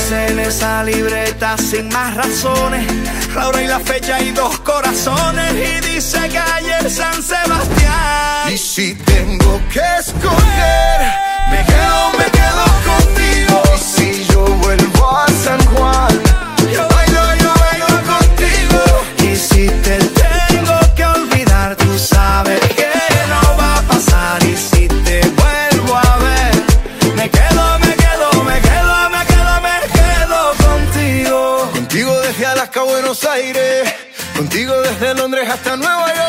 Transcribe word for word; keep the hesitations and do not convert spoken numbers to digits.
dice en esa libreta sin más razones, la hora y la fecha y dos corazones, y dice calle San Sebastián. Y si tengo que escoger, me quedo, me quedo contigo. Y si yo vuelvo a San Juan, yo bailo, yo bailo contigo. Y si te tengo que olvidar, tú sabes que no va a pasar. Y si te vuelvo a ver, me quedo, me quedo, me quedo, me quedo, me quedo contigo. Contigo desde Alaska a Buenos Aires, contigo desde Londres hasta Nueva York.